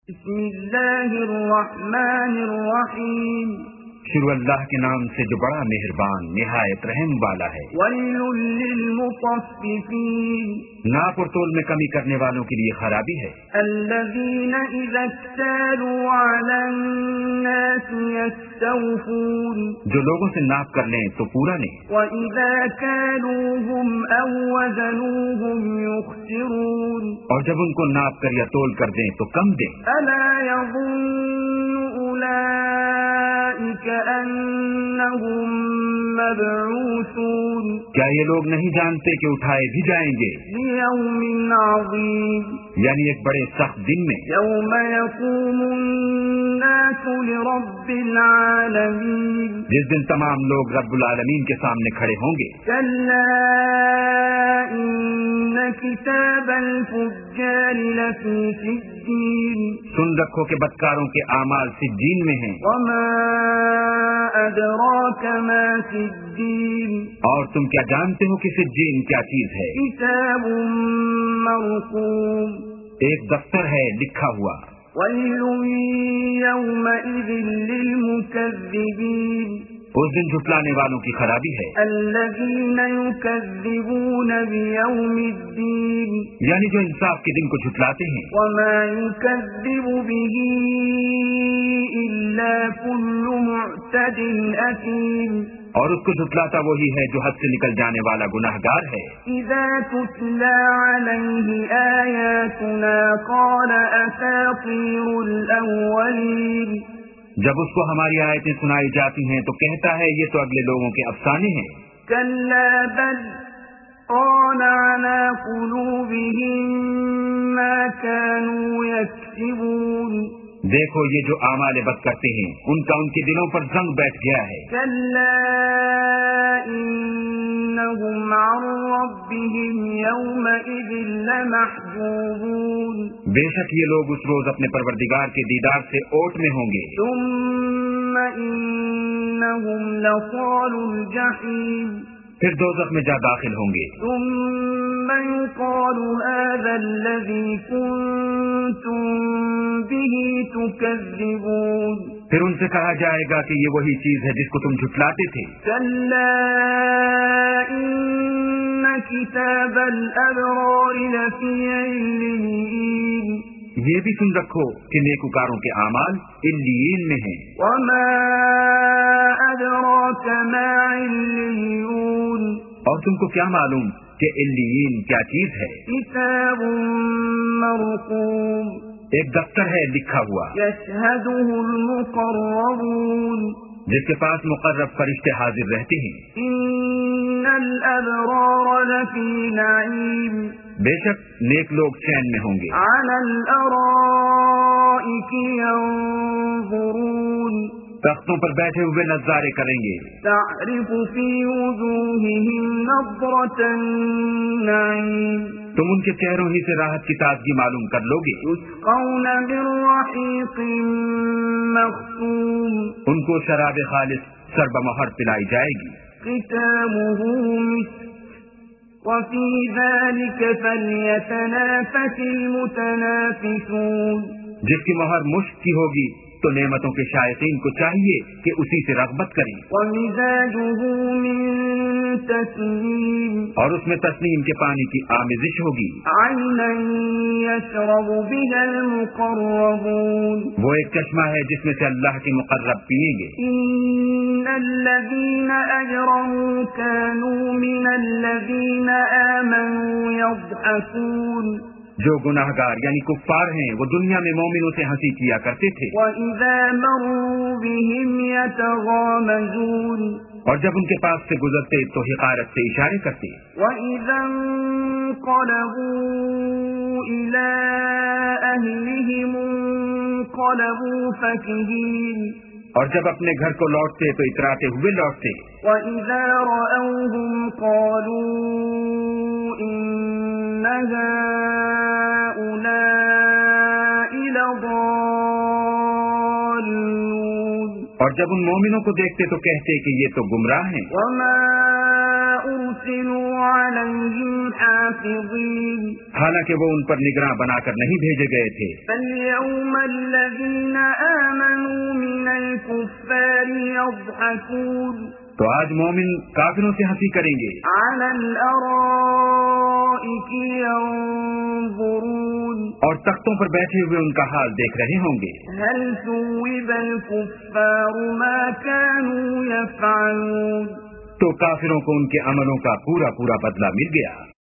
بسم اللہ الرحمن الرحیم، شروع اللہ کے نام سے جو بڑا مہربان نہایت رحم والا ہے۔ ویل للمطففین، ناپ اور تول میں کمی کرنے والوں کے لیے خرابی ہے۔ الذین اذا اکتالوا علی الناس یستوفون، جو لوگوں سے ناپ کر لیں تو پورا لیں، وَإِذَا كَالُوهُمْ أَوْ وَزَنُوهُمْ يُخْسِرُونَ، اور جب ان کو ناپ کر یا تول کر دیں تو کم دیں۔ أَلَا يَظُنُّ أُولَئِكَ أَنَّهُمْ مَبْعُوثُونَ، کیا یہ لوگ نہیں جانتے کہ اٹھائے بھی جائیں گے لِيَوْمٍ عَظِيمٍ، یعنی ایک بڑے سخت دن میں، يَوْمَ يَقُومُ النَّاسُ لِرَبِّ الْعَالَمِينَ، جس دن تمام لوگ رب العالمین کے سامنے کھڑے ہوں گے۔ كَلَّا إِنَّ كِتَابَ الْفُجَّارِ لَفِي سِجِّينٍ، سن رکھو کہ بدکاروں کے اعمال سجین میں ہیں۔ وَمَا أَدْرَاكَ مَا سِجِّينٌ، اور تم کیا جانتے ہو کہ سجین کیا چیز ہے؟ كِتَابٌ مَّرْقُومٌ، ایک دفتر ہے لکھا ہوا۔ وَيْلٌ يَوْمَئِذٍ لِّلْمُكَذِّبِينَ، اس دن جھٹلانے والوں کی خرابی ہے، الَّذِينَ يُكَذِّبُونَ بِيَوْمِ الدِّينِ، یعنی جو انصاف کے دن کو جھٹلاتے ہیں۔ وَمَا يُكَذِّبُ بِهِ إِلَّا كُلُّ مُعْتَدٍ أَثِيمٍ، اور اس کو جھٹلاتا وہی ہے جو حد سے نکل جانے والا گناہگار ہے۔ إِذَا تُتْلَى عَلَيْهِ آيَاتُنَا قَالَ أَسَاطِيرُ الْأَوَّلِينَ، جب اس کو ہماری آیتیں سنائی جاتی ہیں تو کہتا ہے یہ تو اگلے لوگوں کے افسانے ہیں۔ كَلَّا بَلْ رَانَ عَلَى قُلُوبِهِم مَّا كَانُوا يَكْسِبُونَ، دیکھو یہ جو اعمال بد کرتے ہیں ان کا ان کے دلوں پر زنگ بیٹھ گیا ہے۔ كَلَّا إِنَّهُمْ عَن رَّبِّهِمْ يَوْمَئِذٍ لَّمَحْجُوبُونَ، بے شک یہ لوگ اس روز اپنے پروردگار کے دیدار سے اوٹ میں ہوں گے۔ ثُمَّ إِنَّهُمْ لَصَالُو الْجَحِيمِ، پھر دوزخ میں جا داخل ہوں گے۔ ثُمَّ يُقَالُ هَٰذَا الَّذِي كُنتُم بِهِ تُكَذِّبُونَ، پھر ان سے کہا جائے گا کہ یہ وہی چیز ہے جس کو تم جھٹلاتے تھے۔ كَلَّا إِنَّ كِتَابَ الْأَبْرَارِ لَفِي عِلِّيِّينَ، یہ بھی سن رکھو کہ نیکوکاروں کے اعمال علیین میں ہیں۔ وَمَا أَدْرَاكَ مَا عِلِّيُّونَ، اور تم کو کیا معلوم کہ علیین کیا چیز ہے؟ كِتَابٌ مَّرْقُومٌ، ایک دفتر ہے لکھا ہوا يَشْهَدُهُ الْمُقَرَّبُونَ، جس کے پاس مقرب فرشتے حاضر رہتے ہیں۔ إِنَّ الْأَبْرَارَ لَفِي نَعِيمٍ، بے شک نیک لوگ چین میں ہوں گے، عَلَى الْأَرَائِكِ يَنظُرُونَ، تختوں پر بیٹھے ہوئے نظارے کریں گے۔ تَعْرِفُ فِي وُجُوهِهِمْ نَضْرَةَ النَّعِيمِ، تم ان کے چہروں ہی سے راحت کی تازگی معلوم کر لو گے۔ يُسْقَوْنَ مِن رَّحِيقٍ مَّخْتُومٍ، ان کو شراب خالص سر بمہر پلائی جائے گی، ختامه مسك، وفي ذلك فليتنافس المتنافسون، جس کی مہر مشک کی ہوگی تو نعمتوں کے شائقین کو چاہیے کہ اسی سے رغبت کریں۔ ومزاجه من تسنیم، اور اس میں تسنیم کے پانی کی آمیزش ہوگی، عینا یشرب بها المقربون، وہ ایک چشمہ ہے جس میں سے اللہ کے مقرب پیئیں گے۔ ان الذین اجرموا كانوا من الذین آمنوا یضحکون، جو گناہگار یعنی کفار ہیں وہ دنیا میں مومنوں سے ہنسی کیا کرتے تھے، وَإِذَا مَرُّوا بِهِمْ يَتَغَامَزُونَ، اور جب ان کے پاس سے گزرتے تو حقارت سے اشارے کرتے، وَإِذَا انقَلَبُوا إِلَىٰ أَهْلِهِمُ انقَلَبُوا فَكِهِينَ، اور جب اپنے گھر کو لوٹتے تو اتراتے ہوئے لوٹتے، وَإِذَا رَأَوْهُمْ قَالُوا إِنَّ هَٰؤُلَاءِ لَضَالُّونَ، اور جب ان مومنوں کو دیکھتے تو کہتے کہ یہ تو گمراہ ہیں۔ وَمَا أُرْسِلُوا نرسلوا عليهم حافظين حالانکہ وہ ان پر نگراں بنا کر نہیں بھیجے گئے تھے. فاليوم الذين آمنوا من الكفار يضحكون تو آج مومن کافروں سے ہنسی کریں گے. على الأرائك ينظرون اور تختوں پر بیٹھے ہوئے ان کا حال دیکھ رہے ہوں گے. هل ثوب الكفار ما كانوا يفعلون تو کافروں کو ان کے عملوں کا پورا پورا بدلہ مل گیا.